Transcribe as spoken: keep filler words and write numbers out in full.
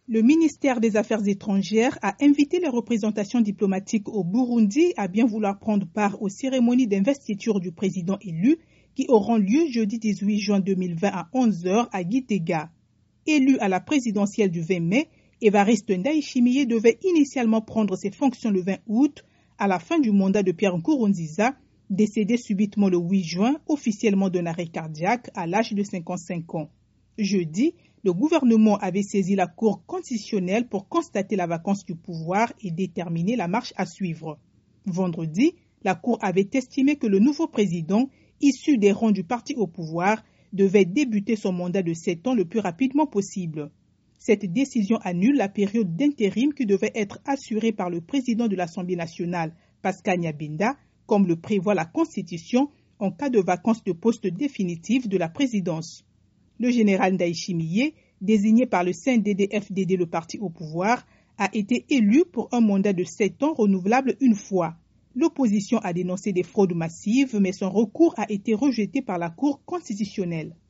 Le ministère des Affaires étrangères a invité les représentations diplomatiques au Burundi à bien vouloir prendre part aux cérémonies d'investiture du président élu qui auront lieu jeudi dix-huit juin deux mille vingt à onze heures à Gitega. Élu à la présidentielle du vingt mai, Évariste Ndayishimiye devait initialement prendre ses fonctions le vingt août, à la fin du mandat de Pierre Nkurunziza, décédé subitement le huit juin, officiellement d'un arrêt cardiaque à l'âge de cinquante-cinq ans. Jeudi, le gouvernement avait saisi la Cour constitutionnelle pour constater la vacance du pouvoir et déterminer la marche à suivre. Vendredi, la Cour avait estimé que le nouveau président, issu des rangs du parti au pouvoir, devait débuter son mandat de sept ans le plus rapidement possible. Cette décision annule la période d'intérim qui devait être assurée par le président de l'Assemblée nationale, Pascal Nyabinda, comme le prévoit la Constitution, en cas de vacance de poste définitive de la présidence. Le général Ndayishimiye, désigné par le C N D D F D D, le parti au pouvoir, a été élu pour un mandat de sept ans renouvelable une fois. L'opposition a dénoncé des fraudes massives, mais son recours a été rejeté par la Cour constitutionnelle.